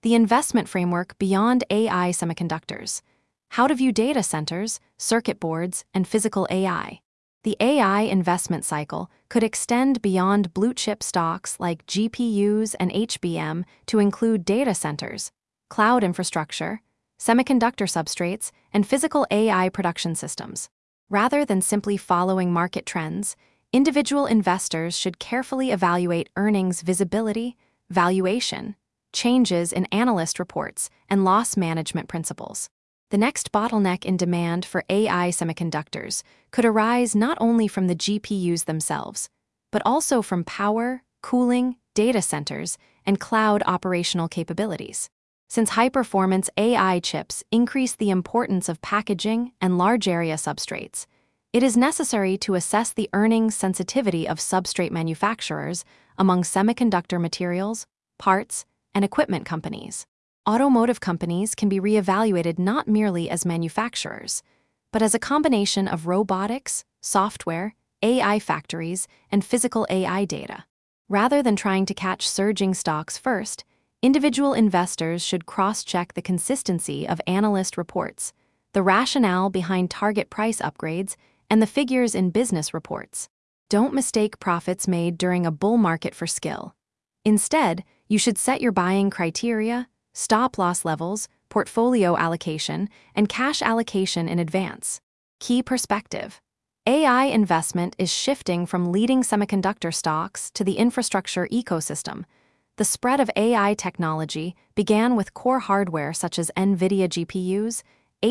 The investment framework beyond AI semiconductors. How to view data centers, circuit boards, and physical AI. The AI investment cycle could extend beyond blue-chip stocks like GPUs and HBM to include data centers, cloud infrastructure, semiconductor substrates, and physical AI production systems. Rather than simply following market trends, individual investors should carefully evaluate earnings visibility, valuation, changes in analyst reports, and loss management principles. The next bottleneck in demand for AI semiconductors could arise not only from the GPUs themselves, but also from power, cooling, data centers, and cloud operational capabilities. Since high-performance AI chips increase the importance of packaging and large-area substrates, it is necessary to assess the earnings sensitivity of substrate manufacturers among semiconductor materials, parts, and equipment companies. Automotive companies can be reevaluated not merely as manufacturers, but as a combination of robotics, software, AI factories, and physical AI data. Rather than trying to catch surging stocks first, individual investors should cross-check the consistency of analyst reports, the rationale behind target price upgrades, and the figures in business reports. Don't mistake profits made during a bull market for skill. Instead, you should set your buying criteria, stop-loss levels, portfolio allocation, and cash allocation in advance. Key perspective. AI investment is shifting from leading semiconductor stocks to the infrastructure ecosystem. The spread of AI technology began with core hardware such as NVIDIA GPUs,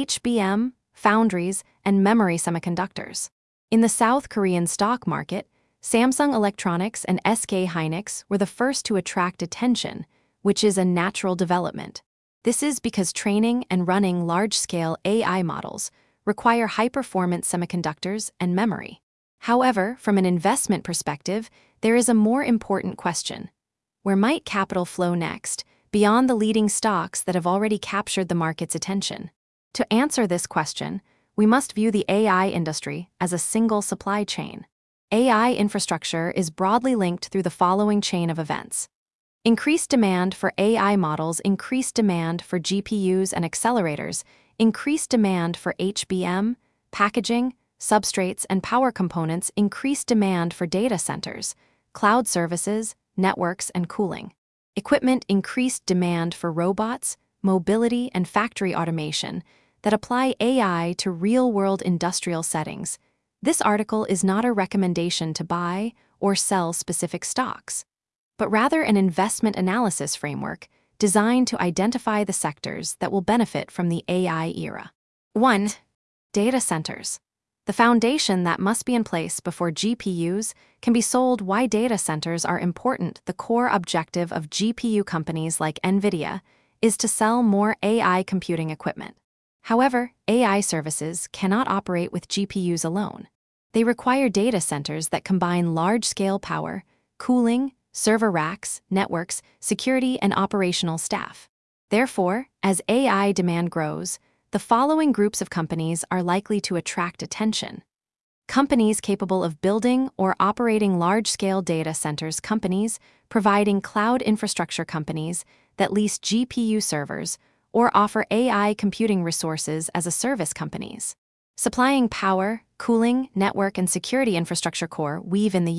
HBM, foundries, and memory semiconductors. In the South Korean stock market, Samsung Electronics and SK Hynix were the first to attract attention, which is a natural development. This is because training and running large-scale AI models require high-performance semiconductors and memory. However, from an investment perspective, there is a more important question. Where might capital flow next, beyond the leading stocks that have already captured the market's attention? To answer this question, we must view the AI industry as a single supply chain. AI infrastructure is broadly linked through the following chain of events. Increased demand for AI models, increased demand for GPUs and accelerators, increased demand for HBM, packaging, substrates, and power components, increased demand for data centers, cloud services, networks, and cooling. Equipment, increased demand for robots, mobility, and factory automation that apply AI to real-world industrial settings. This article is not a recommendation to buy or sell specific stocks, but rather an investment analysis framework designed to identify the sectors that will benefit from the AI era. 1. Data centers. The foundation that must be in place before GPUs can be sold. Why data centers are important. The core objective of GPU companies like NVIDIA is to sell more AI computing equipment. However, AI services cannot operate with GPUs alone. They require data centers that combine large-scale power, cooling, server racks, networks, security, and operational staff. Therefore, as AI demand grows, the following groups of companies are likely to attract attention. Companies capable of building or operating large-scale data centers, companies providing cloud infrastructure, companies that lease GPU servers or offer AI computing resources as a service, companies supplying power, cooling, network, and security infrastructure. Core Weave in the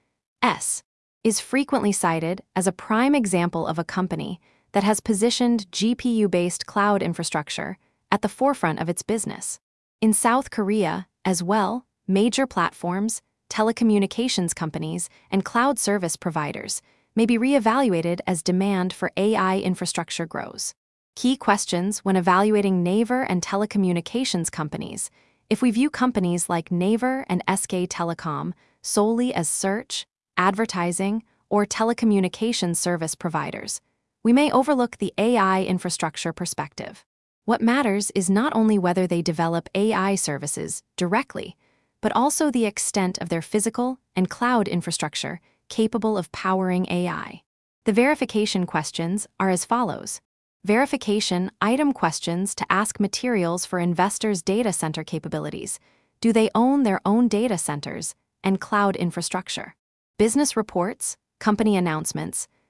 U.S. is frequently cited as a prime example of a company that has positioned GPU-based cloud infrastructure at the forefront of its business. In South Korea, as well, major platforms, telecommunications companies, and cloud service providers may be reevaluated as demand for AI infrastructure grows. Key questions when evaluating Naver and telecommunications companies. If we view companies like Naver and SK Telecom solely as search, advertising, or telecommunications service providers, we may overlook the AI infrastructure perspective. What matters is not only whether they develop AI services directly, but also the extent of their physical and cloud infrastructure capable of powering AI. The verification questions are as follows. Verification item questions to ask materials for investors' data center capabilities. Do they own their own data centers and cloud infrastructure? Business reports, company announcements,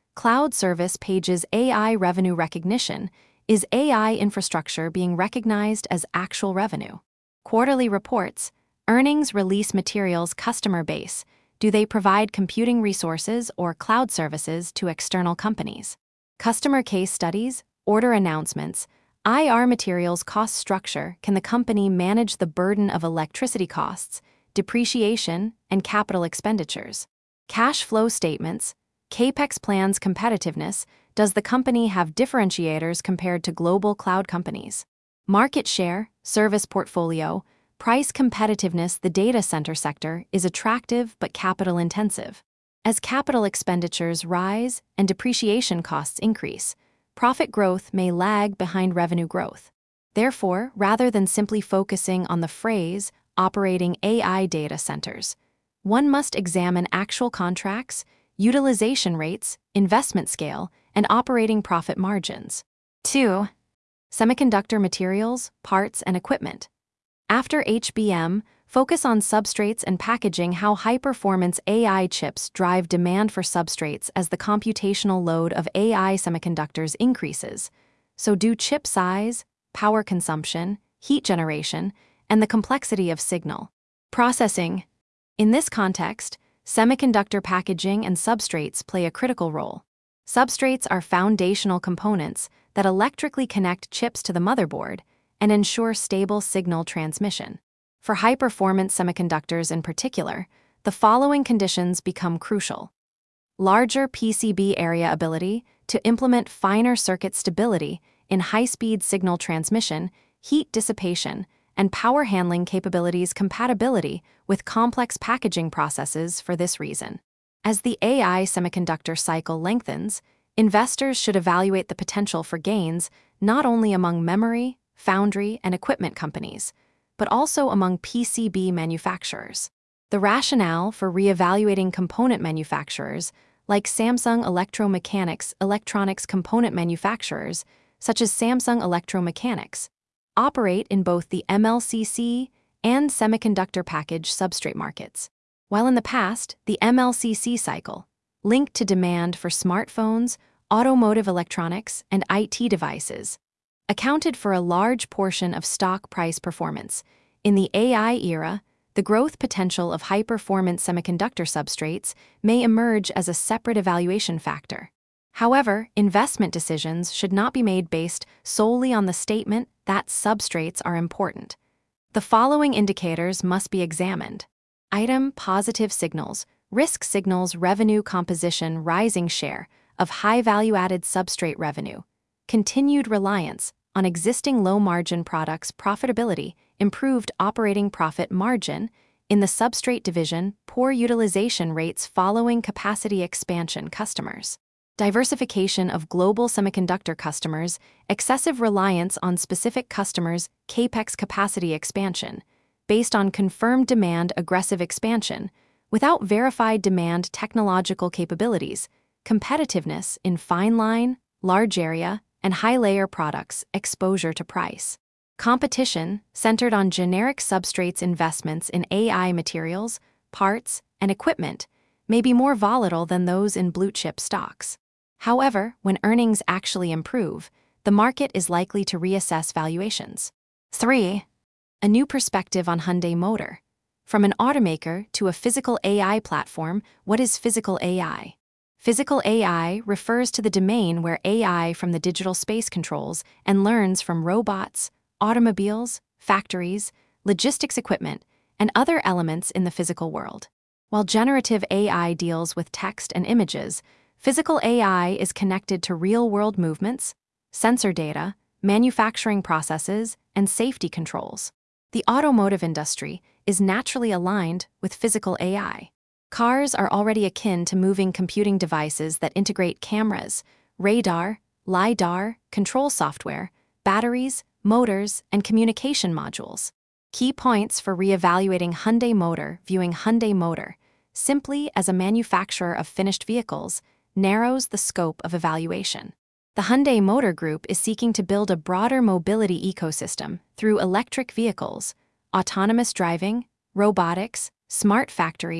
Cloud Service Page's AI revenue recognition. Is AI infrastructure being recognized as actual revenue? Quarterly reports. Earnings release materials customer base. Do they provide computing resources or cloud services to external companies? Customer case studies, order announcements. IR materials cost structure. Can the company manage the burden of electricity costs, depreciation, and capital expenditures? Cash flow statements. CapEx plans competitiveness. Does the company have differentiators compared to global cloud companies? Market share, service portfolio, price competitiveness. The data center sector is attractive but capital intensive. As capital expenditures rise and depreciation costs increase, profit growth may lag behind revenue growth. Therefore, rather than simply focusing on the phrase operating AI data centers, one must examine actual contracts, utilization rates, investment scale, and operating profit margins. 2. Semiconductor materials, parts, and equipment. After HBM, focus on substrates and packaging. How high-performance AI chips drive demand for substrates as the computational load of AI semiconductors increases. So do chip size, power consumption, heat generation, and the complexity of signal processing. In this context, semiconductor packaging and substrates play a critical role. Substrates are foundational components that electrically connect chips to the motherboard and ensure stable signal transmission. For high-performance semiconductors in particular, the following conditions become crucial. Larger PCB area ability to implement finer circuit stability in high-speed signal transmission, heat dissipation, and power handling capabilities. Compatibility with complex packaging processes. For this reason, as the AI semiconductor cycle lengthens, investors should evaluate the potential for gains not only among memory, foundry, and equipment companies, but also among PCB manufacturers. The rationale for reevaluating component manufacturers, like Samsung Electro-Mechanics, electronics component manufacturers, such as Samsung Electro-Mechanics, operate in both the MLCC and semiconductor package substrate markets. While in the past, the MLCC cycle, linked to demand for smartphones, automotive electronics, and IT devices, accounted for a large portion of stock price performance. In the AI era, the growth potential of high-performance semiconductor substrates may emerge as a separate evaluation factor. However, investment decisions should not be made based solely on the statement that substrates are important. The following indicators must be examined. Item: positive signals, risk signals, revenue composition, rising share of high-value-added substrate revenue, continued reliance on existing low-margin products, profitability, improved operating profit margin. In the substrate division, poor utilization rates following capacity expansion. Customers. Diversification of global semiconductor customers, excessive reliance on specific customers, CapEx capacity expansion, based on confirmed demand, aggressive expansion, without verified demand, technological capabilities, competitiveness in fine line, large area, and high-layer products, exposure to price. Competition, centered on generic substrates. Investments in AI materials, parts, and equipment may be more volatile than those in blue-chip stocks. However, when earnings actually improve, the market is likely to reassess valuations. 3. A new perspective on Hyundai Motor. From an automaker to a physical AI platform, what is physical AI? Physical AI refers to the domain where AI from the digital space controls and learns from robots, automobiles, factories, logistics equipment, and other elements in the physical world. While generative AI deals with text and images, physical AI is connected to real-world movements, sensor data, manufacturing processes, and safety controls. The automotive industry is naturally aligned with physical AI. Cars are already akin to moving computing devices that integrate cameras, radar, LiDAR, control software, batteries, motors, and communication modules. Key points for reevaluating Hyundai Motor. Viewing Hyundai Motor simply as a manufacturer of finished vehicles narrows the scope of evaluation. The Hyundai Motor Group is seeking to build a broader mobility ecosystem through electric vehicles, autonomous driving, robotics, smart factories,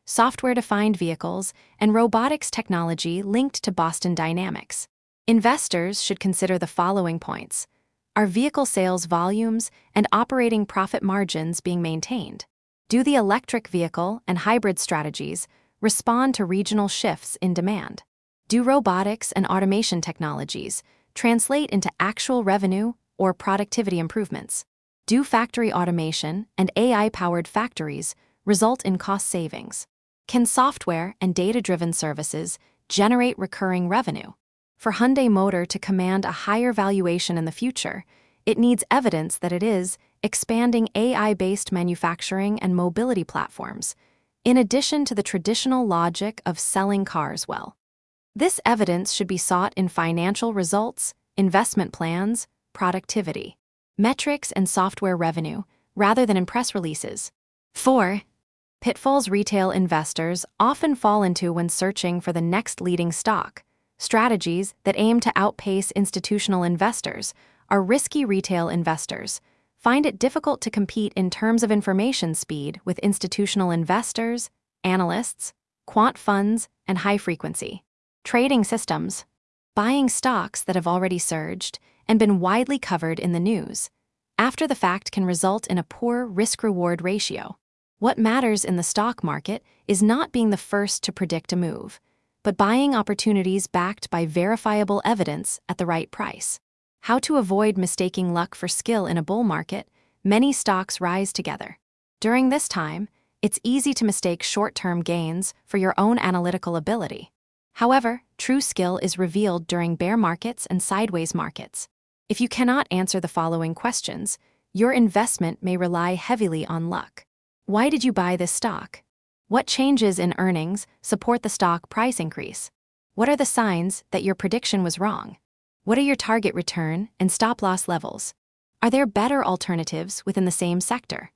software-defined vehicles, and robotics technology linked to Boston Dynamics. Investors should consider the following points. Are vehicle sales volumes and operating profit margins being maintained? Do the electric vehicle and hybrid strategies respond to regional shifts in demand? Do robotics and automation technologies translate into actual revenue or productivity improvements? Do factory automation and AI-powered factories result in cost savings? Can software and data-driven services generate recurring revenue? For Hyundai Motor to command a higher valuation in the future, it needs evidence that it is expanding AI-based manufacturing and mobility platforms, in addition to the traditional logic of selling cars well. This evidence should be sought in financial results, investment plans, productivity, metrics, and software revenue, rather than in press releases. 4. Pitfalls retail investors often fall into when searching for the next leading stock. Strategies that aim to outpace institutional investors are risky. Retail investors find it difficult to compete in terms of information speed with institutional investors, analysts, quant funds, and high-frequency trading systems. Buying stocks that have already surged and been widely covered in the news after the fact can result in a poor risk-reward ratio. What matters in the stock market is not being the first to predict a move, but buying opportunities backed by verifiable evidence at the right price. How to avoid mistaking luck for skill in a bull market? Many stocks rise together. During this time, it's easy to mistake short-term gains for your own analytical ability. However, true skill is revealed during bear markets and sideways markets. If you cannot answer the following questions, your investment may rely heavily on luck. Why did you buy this stock? What changes in earnings support the stock price increase? What are the signs that your prediction was wrong? What are your target return and stop-loss levels? Are there better alternatives within the same sector?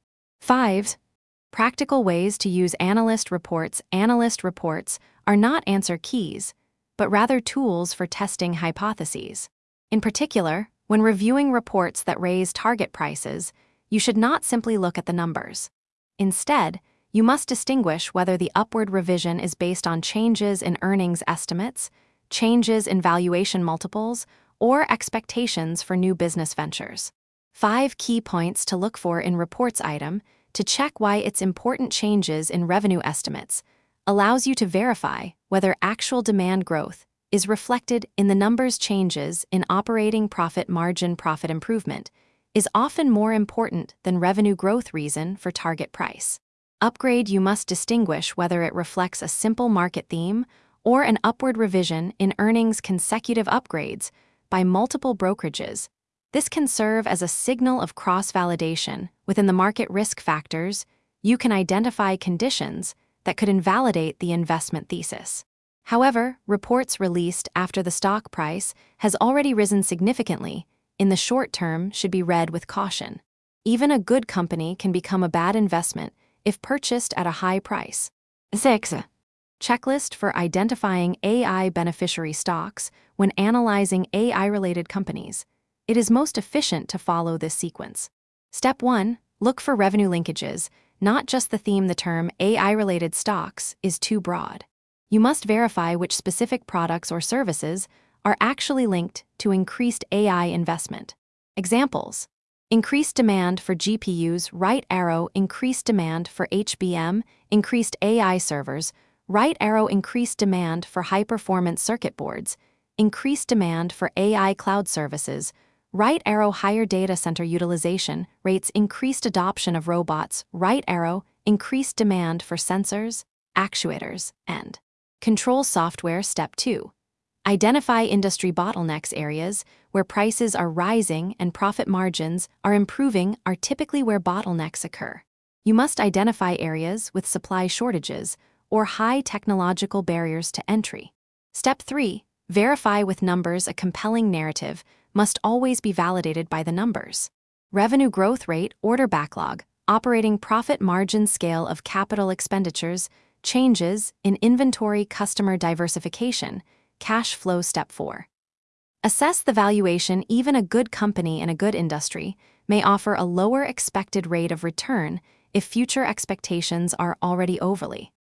5. Practical ways to use analyst reports. Analyst reports are not answer keys, but rather tools for testing hypotheses. In particular, when reviewing reports that raise target prices, you should not simply look at the numbers. Instead, you must distinguish whether the upward revision is based on changes in earnings estimates, changes in valuation multiples, or expectations for new business ventures. 5 key points to look for in reports. Item to check why its important changes in revenue estimates allows you to verify whether actual demand growth is reflected in the numbers. Changes in operating profit margin. Profit improvement is often more important than revenue growth. Reason for target price upgrade. You must distinguish whether it reflects a simple market theme or an upward revision in earnings. Consecutive upgrades by multiple brokerages. This can serve as a signal of cross-validation within the market. Risk factors. You can identify conditions that could invalidate the investment thesis. However, reports released after the stock price has already risen significantly in the short term should be read with caution. Even a good company can become a bad investment if purchased at a high price. 6. Checklist for identifying AI beneficiary stocks. When analyzing AI-related companies, it is most efficient to follow this sequence. Step 1. Look for revenue linkages, not just the theme. The term AI-related stocks is too broad. You must verify which specific products or services are actually linked to increased AI investment. Examples: increased demand for GPUs, right arrow; increased demand for HBM, increased AI servers, right arrow; increased demand for high-performance circuit boards, increased demand for AI cloud services, right arrow; higher data center utilization rates, increased adoption of robots, right arrow; increased demand for sensors, actuators, and control software. Step 2. Identify industry bottlenecks. Areas where prices are rising and profit margins are improving are typically where bottlenecks occur. You must identify areas with supply shortages or high technological barriers to entry. Step 3. Verify with numbers. A compelling narrative must always be validated by the numbers. Revenue growth rate, order backlog, operating profit margin, scale of capital expenditures, changes in inventory, customer diversification, cash flow. Step 4. Assess the valuation. Even a good company in a good industry may offer a lower expected rate of return if future expectations are already overly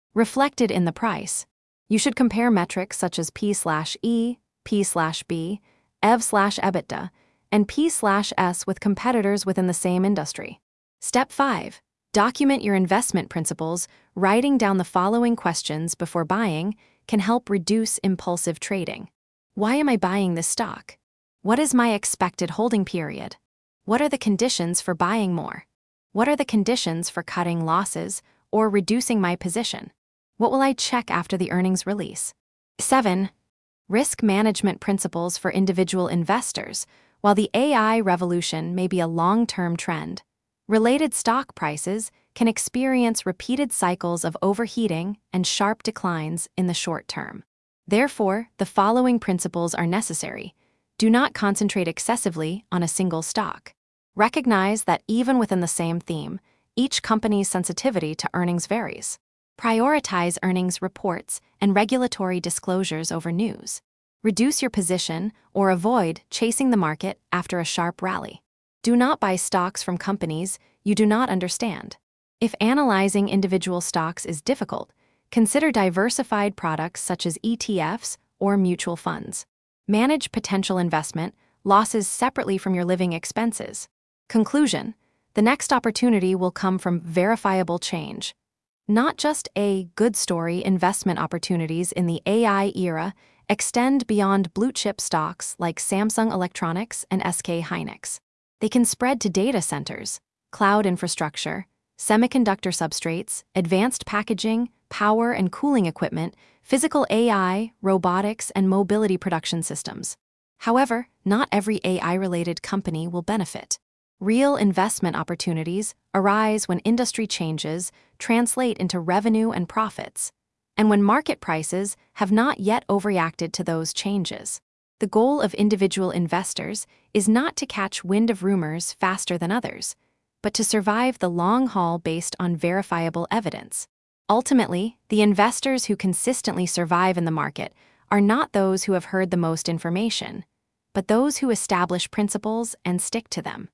reflected in the price. You should compare metrics such as P/E, P/B, EV/EBITDA, and P/S with competitors within the same industry. Step 5. Document your investment principles. Writing down the following questions before buying can help reduce impulsive trading. Why am I buying this stock? What is my expected holding period? What are the conditions for buying more? What are the conditions for cutting losses or reducing my position? What will I check after the earnings release? 7. Risk management principles for individual investors. While the AI revolution may be a long-term trend, related stock prices can experience repeated cycles of overheating and sharp declines in the short term. Therefore, the following principles are necessary. Do not concentrate excessively on a single stock. Recognize that even within the same theme, each company's sensitivity to earnings varies. Prioritize earnings reports and regulatory disclosures over news. Reduce your position or avoid chasing the market after a sharp rally. Do not buy stocks from companies you do not understand. If analyzing individual stocks is difficult, consider diversified products such as ETFs or mutual funds. Manage potential investment losses separately from your living expenses. Conclusion: the next opportunity will come from verifiable change. Not just a good story. Investment opportunities in the AI era extend beyond blue-chip stocks like Samsung Electronics and SK Hynix. They can spread to data centers, cloud infrastructure, semiconductor substrates, advanced packaging, power and cooling equipment, physical AI, robotics, and mobility production systems. However, not every AI-related company will benefit. Real investment opportunities arise when industry changes translate into revenue and profits, and when market prices have not yet overreacted to those changes. The goal of individual investors is not to catch wind of rumors faster than others, but to survive the long haul based on verifiable evidence. Ultimately, the investors who consistently survive in the market are not those who have heard the most information, but those who establish principles and stick to them.